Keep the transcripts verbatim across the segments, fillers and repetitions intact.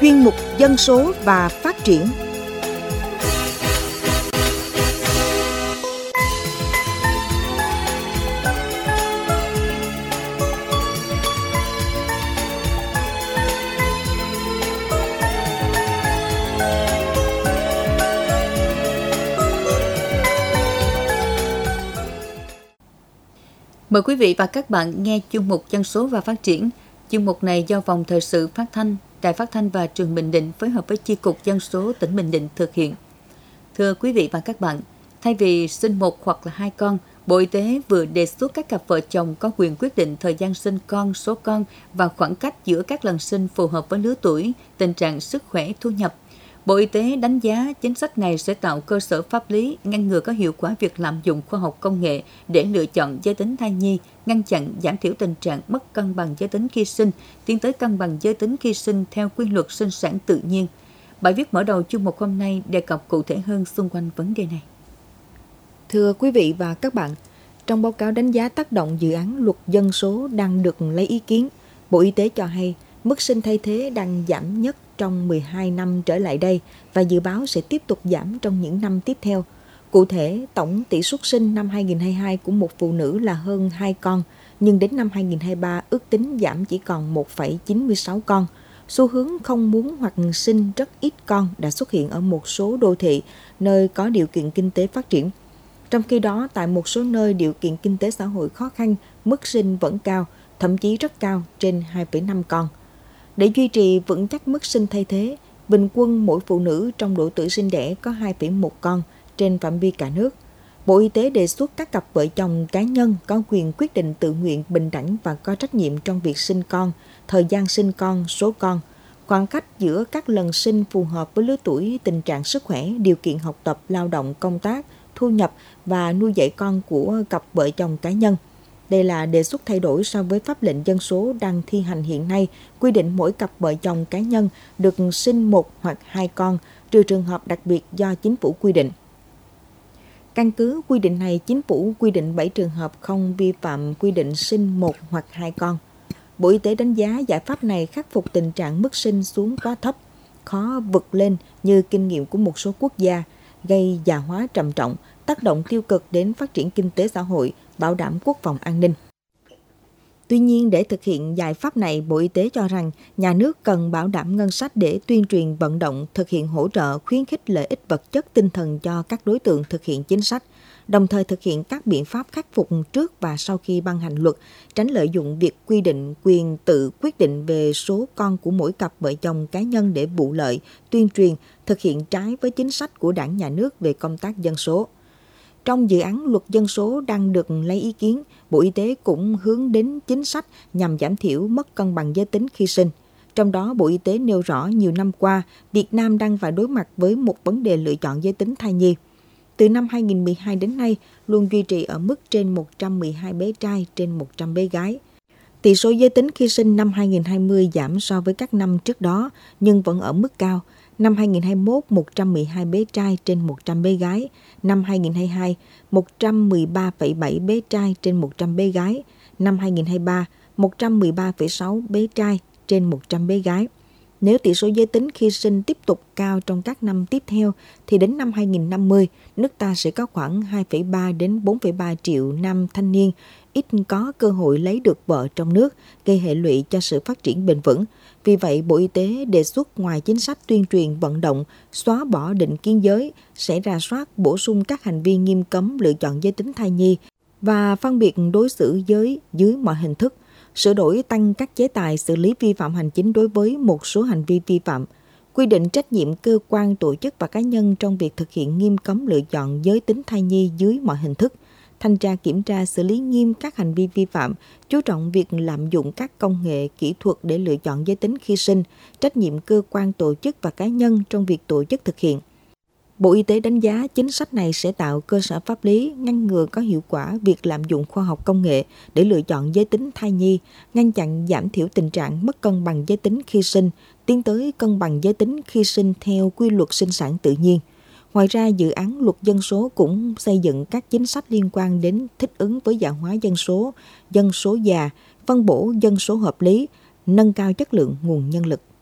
chuyên mục Dân số và phát triển. Mời quý vị và các bạn nghe chuyên mục Dân số và phát triển. Chuyên mục này do Phòng Thời sự Phát thanh, Đài Phát thanh và Truyền hình Bình Định phối hợp với Chi cục Dân số tỉnh Bình Định thực hiện. Thưa quý vị và các bạn, thay vì sinh một hoặc là hai con, Bộ Y tế vừa đề xuất các cặp vợ chồng có quyền quyết định thời gian sinh con, số con và khoảng cách giữa các lần sinh phù hợp với lứa tuổi, tình trạng sức khỏe, thu nhập. Bộ Y tế đánh giá chính sách này sẽ tạo cơ sở pháp lý, ngăn ngừa có hiệu quả việc lạm dụng khoa học công nghệ để lựa chọn giới tính thai nhi, ngăn chặn giảm thiểu tình trạng mất cân bằng giới tính khi sinh, tiến tới cân bằng giới tính khi sinh theo quy luật sinh sản tự nhiên. Bài viết mở đầu chuyên mục hôm nay đề cập cụ thể hơn xung quanh vấn đề này. Thưa quý vị và các bạn, trong báo cáo đánh giá tác động dự án luật dân số đang được lấy ý kiến, Bộ Y tế cho hay mức sinh thay thế đang giảm nhất trong mười hai năm trở lại đây và dự báo sẽ tiếp tục giảm trong những năm tiếp theo. Cụ thể, tổng tỷ suất sinh năm hai không hai hai của một phụ nữ là hơn hai con, nhưng đến năm hai không hai ba ước tính giảm chỉ còn một phẩy chín mươi sáu con. Xu hướng không muốn hoặc sinh rất ít con đã xuất hiện ở một số đô thị, nơi có điều kiện kinh tế phát triển. Trong khi đó, tại một số nơi điều kiện kinh tế xã hội khó khăn, mức sinh vẫn cao, thậm chí rất cao, trên hai phẩy năm con. Để duy trì vững chắc mức sinh thay thế, bình quân mỗi phụ nữ trong độ tuổi sinh đẻ có hai phẩy một con trên phạm vi cả nước. Bộ Y tế đề xuất các cặp vợ chồng cá nhân có quyền quyết định tự nguyện, bình đẳng và có trách nhiệm trong việc sinh con, thời gian sinh con, số con, khoảng cách giữa các lần sinh phù hợp với lứa tuổi, tình trạng sức khỏe, điều kiện học tập, lao động, công tác, thu nhập và nuôi dạy con của cặp vợ chồng cá nhân. Đây là đề xuất thay đổi so với pháp lệnh dân số đang thi hành hiện nay, quy định mỗi cặp vợ chồng cá nhân được sinh một hoặc hai con, trừ trường hợp đặc biệt do chính phủ quy định. Căn cứ quy định này, chính phủ quy định bảy trường hợp không vi phạm quy định sinh một hoặc hai con. Bộ Y tế đánh giá giải pháp này khắc phục tình trạng mức sinh xuống quá thấp, khó vượt lên như kinh nghiệm của một số quốc gia, gây già hóa trầm trọng, tác động tiêu cực đến phát triển kinh tế xã hội, bảo đảm quốc phòng an ninh. Tuy nhiên, để thực hiện giải pháp này, Bộ Y tế cho rằng nhà nước cần bảo đảm ngân sách để tuyên truyền vận động, thực hiện hỗ trợ, khuyến khích lợi ích vật chất tinh thần cho các đối tượng thực hiện chính sách, đồng thời thực hiện các biện pháp khắc phục trước và sau khi ban hành luật, tránh lợi dụng việc quy định quyền tự quyết định về số con của mỗi cặp vợ chồng cá nhân để vụ lợi, tuyên truyền, thực hiện trái với chính sách của Đảng, Nhà nước về công tác dân số. Trong dự án luật dân số đang được lấy ý kiến, Bộ Y tế cũng hướng đến chính sách nhằm giảm thiểu mất cân bằng giới tính khi sinh. Trong đó, Bộ Y tế nêu rõ nhiều năm qua, Việt Nam đang phải đối mặt với một vấn đề lựa chọn giới tính thai nhi. Từ năm hai không một hai đến nay, luôn duy trì ở mức trên một trăm mười hai bé trai trên một trăm bé gái. Tỷ số giới tính khi sinh năm hai không hai không giảm so với các năm trước đó, nhưng vẫn ở mức cao. Năm hai không hai mốt, một trăm mười hai bé trai trên một trăm bé gái. Năm hai không hai hai, một trăm mười ba phẩy bảy bé trai trên một trăm bé gái. Năm hai không hai ba, một trăm mười ba phẩy sáu bé trai trên một trăm bé gái. Nếu tỷ số giới tính khi sinh tiếp tục cao trong các năm tiếp theo, thì đến năm hai không năm mươi, nước ta sẽ có khoảng hai phẩy ba đến bốn phẩy ba triệu nam thanh niên ít có cơ hội lấy được vợ trong nước, gây hệ lụy cho sự phát triển bền vững. Vì vậy, Bộ Y tế đề xuất ngoài chính sách tuyên truyền vận động, xóa bỏ định kiến giới, sẽ rà soát bổ sung các hành vi nghiêm cấm lựa chọn giới tính thai nhi và phân biệt đối xử giới dưới mọi hình thức, sửa đổi tăng các chế tài xử lý vi phạm hành chính đối với một số hành vi vi phạm, quy định trách nhiệm cơ quan, tổ chức và cá nhân trong việc thực hiện nghiêm cấm lựa chọn giới tính thai nhi dưới mọi hình thức, thanh tra kiểm tra xử lý nghiêm các hành vi vi phạm, chú trọng việc lạm dụng các công nghệ kỹ thuật để lựa chọn giới tính khi sinh, trách nhiệm cơ quan, tổ chức và cá nhân trong việc tổ chức thực hiện. Bộ Y tế đánh giá chính sách này sẽ tạo cơ sở pháp lý, ngăn ngừa có hiệu quả việc lạm dụng khoa học công nghệ để lựa chọn giới tính thai nhi, ngăn chặn giảm thiểu tình trạng mất cân bằng giới tính khi sinh, tiến tới cân bằng giới tính khi sinh theo quy luật sinh sản tự nhiên. Ngoài ra, dự án luật dân số cũng xây dựng các chính sách liên quan đến thích ứng với già hóa dân số, dân số già, phân bổ dân số hợp lý, nâng cao chất lượng nguồn nhân lực.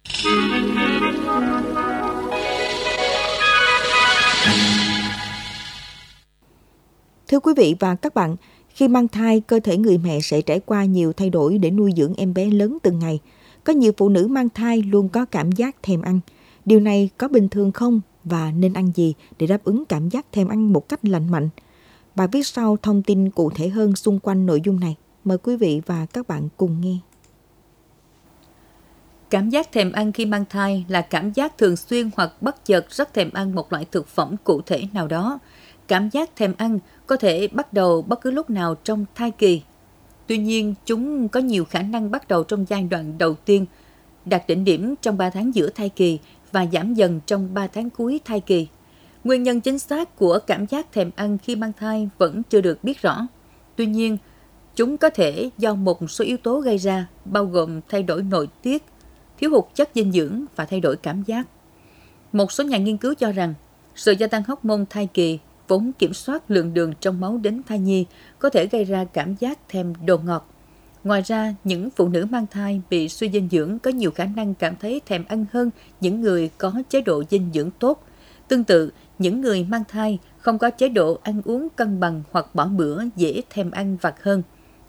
Thưa quý vị và các bạn, khi mang thai, cơ thể người mẹ sẽ trải qua nhiều thay đổi để nuôi dưỡng em bé lớn từng ngày. Có nhiều phụ nữ mang thai luôn có cảm giác thèm ăn. Điều này có bình thường không và nên ăn gì để đáp ứng cảm giác thèm ăn một cách lành mạnh? Bài viết sau thông tin cụ thể hơn xung quanh nội dung này. Mời quý vị và các bạn cùng nghe. Cảm giác thèm ăn khi mang thai là cảm giác thường xuyên hoặc bất chợt rất thèm ăn một loại thực phẩm cụ thể nào đó. Cảm giác thèm ăn có thể bắt đầu bất cứ lúc nào trong thai kỳ. Tuy nhiên, chúng có nhiều khả năng bắt đầu trong giai đoạn đầu tiên, đạt đỉnh điểm trong ba tháng giữa thai kỳ và giảm dần trong ba tháng cuối thai kỳ. Nguyên nhân chính xác của cảm giác thèm ăn khi mang thai vẫn chưa được biết rõ. Tuy nhiên, chúng có thể do một số yếu tố gây ra, bao gồm thay đổi nội tiết, thiếu hụt chất dinh dưỡng và thay đổi cảm giác. Một số nhà nghiên cứu cho rằng, sự gia tăng hormone thai kỳ vốn kiểm soát lượng đường trong máu đến thai nhi có thể gây ra cảm giác thèm đồ ngọt. Ngoài ra, những phụ nữ mang thai bị suy dinh dưỡng có nhiều khả năng cảm thấy thèm ăn hơn những người có chế độ dinh dưỡng tốt. Tương tự, những người mang thai không có chế độ ăn uống cân bằng hoặc bỏ bữa dễ thèm ăn vặt hơn.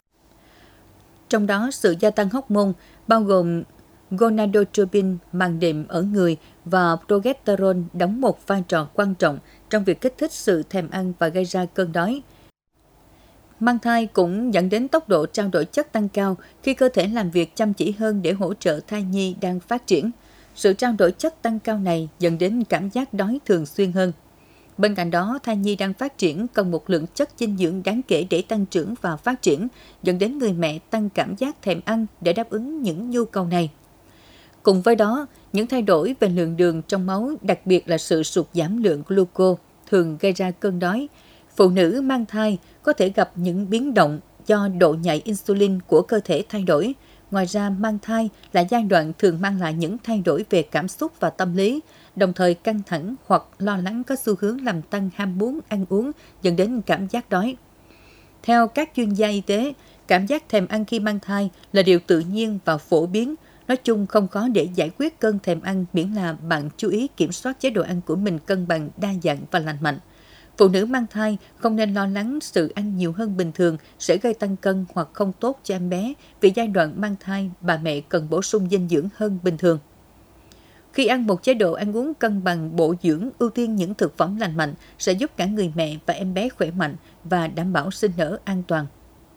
Trong đó, sự gia tăng hormone bao gồm gonadotropin màng đệm ở người và progesterone đóng một vai trò quan trọng trong việc kích thích sự thèm ăn và gây ra cơn đói. Mang thai cũng dẫn đến tốc độ trao đổi chất tăng cao khi cơ thể làm việc chăm chỉ hơn để hỗ trợ thai nhi đang phát triển. Sự trao đổi chất tăng cao này dẫn đến cảm giác đói thường xuyên hơn. Bên cạnh đó, thai nhi đang phát triển cần một lượng chất dinh dưỡng đáng kể để tăng trưởng và phát triển, dẫn đến người mẹ tăng cảm giác thèm ăn để đáp ứng những nhu cầu này. Cùng với đó, những thay đổi về lượng đường trong máu, đặc biệt là sự sụt giảm lượng glucose, thường gây ra cơn đói. Phụ nữ mang thai có thể gặp những biến động do độ nhạy insulin của cơ thể thay đổi. Ngoài ra, mang thai là giai đoạn thường mang lại những thay đổi về cảm xúc và tâm lý, đồng thời căng thẳng hoặc lo lắng có xu hướng làm tăng ham muốn ăn uống, dẫn đến cảm giác đói. Theo các chuyên gia y tế, cảm giác thèm ăn khi mang thai là điều tự nhiên và phổ biến. Nói chung không khó để giải quyết cơn thèm ăn miễn là bạn chú ý kiểm soát chế độ ăn của mình cân bằng, đa dạng và lành mạnh. Phụ nữ mang thai không nên lo lắng sự ăn nhiều hơn bình thường sẽ gây tăng cân hoặc không tốt cho em bé, vì giai đoạn mang thai bà mẹ cần bổ sung dinh dưỡng hơn bình thường. Khi ăn một chế độ ăn uống cân bằng, bổ dưỡng, ưu tiên những thực phẩm lành mạnh sẽ giúp cả người mẹ và em bé khỏe mạnh và đảm bảo sinh nở an toàn.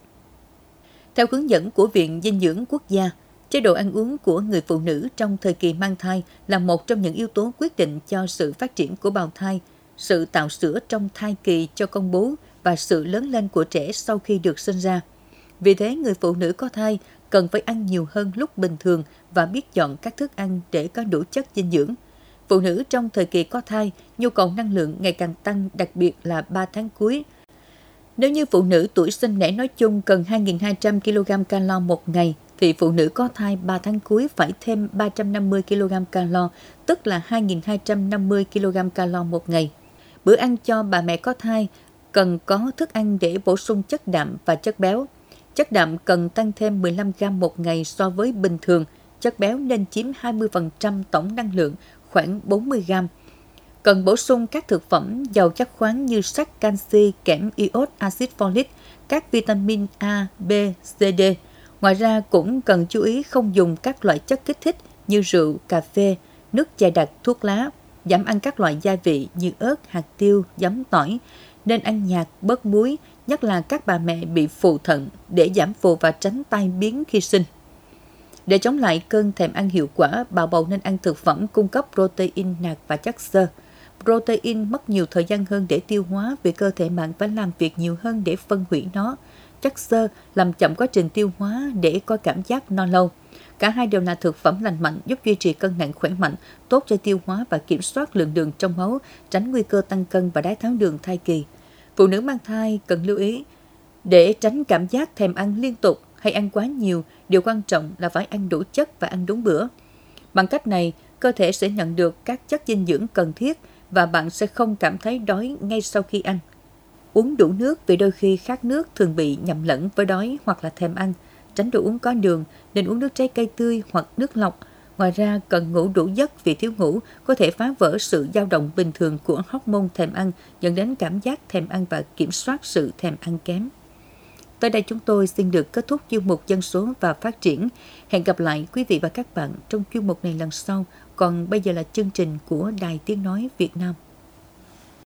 Theo hướng dẫn của Viện Dinh dưỡng Quốc gia, chế độ ăn uống của người phụ nữ trong thời kỳ mang thai là một trong những yếu tố quyết định cho sự phát triển của bào thai, sự tạo sữa trong thai kỳ cho con bú và sự lớn lên của trẻ sau khi được sinh ra. Vì thế, người phụ nữ có thai cần phải ăn nhiều hơn lúc bình thường và biết chọn các thức ăn để có đủ chất dinh dưỡng. Phụ nữ trong thời kỳ có thai, nhu cầu năng lượng ngày càng tăng, đặc biệt là ba tháng cuối. Nếu như phụ nữ tuổi sinh đẻ nói chung cần hai nghìn hai trăm ki lô gam calo một ngày, thì phụ nữ có thai ba tháng cuối phải thêm ba trăm năm mươi ki lô gam calo, tức là hai nghìn hai trăm năm mươi ki lô gam calo một ngày. Bữa ăn cho bà mẹ có thai cần có thức ăn để bổ sung chất đạm và chất béo. Chất đạm cần tăng thêm mười lăm gam một ngày so với bình thường. Chất béo nên chiếm hai mươi phần trăm tổng năng lượng, khoảng bốn mươi gam. Cần bổ sung các thực phẩm giàu chất khoáng như sắt, canxi, kẽm, iốt, axit folic, các vitamin A, B, C, D. Ngoài ra cũng cần chú ý không dùng các loại chất kích thích như rượu, cà phê, nước chè đặc, thuốc lá. Giảm ăn các loại gia vị như ớt, hạt tiêu, giấm, tỏi. Nên ăn nhạt, bớt muối, nhất là các bà mẹ bị phù thận để giảm phù và tránh tai biến khi sinh. Để chống lại cơn thèm ăn hiệu quả, bà bầu nên ăn thực phẩm cung cấp protein, nạc và chất xơ. Protein mất nhiều thời gian hơn để tiêu hóa vì cơ thể bạn phải làm việc nhiều hơn để phân hủy nó. Chất xơ làm chậm quá trình tiêu hóa để có cảm giác no lâu. Cả hai đều là thực phẩm lành mạnh, giúp duy trì cân nặng khỏe mạnh, tốt cho tiêu hóa và kiểm soát lượng đường trong máu, tránh nguy cơ tăng cân và đái tháo đường thai kỳ. Phụ nữ mang thai cần lưu ý, để tránh cảm giác thèm ăn liên tục hay ăn quá nhiều, điều quan trọng là phải ăn đủ chất và ăn đúng bữa. Bằng cách này, cơ thể sẽ nhận được các chất dinh dưỡng cần thiết và bạn sẽ không cảm thấy đói ngay sau khi ăn. Uống đủ nước vì đôi khi khát nước thường bị nhầm lẫn với đói hoặc là thèm ăn. Tránh đồ uống có đường, nên uống nước trái cây tươi hoặc nước lọc. Ngoài ra, cần ngủ đủ giấc vì thiếu ngủ có thể phá vỡ sự dao động bình thường của hormone thèm ăn, dẫn đến cảm giác thèm ăn và kiểm soát sự thèm ăn kém. Tới đây chúng tôi xin được kết thúc chuyên mục Dân số và Phát triển. Hẹn gặp lại quý vị và các bạn trong chuyên mục này lần sau. Còn bây giờ là chương trình của Đài Tiếng Nói Việt Nam.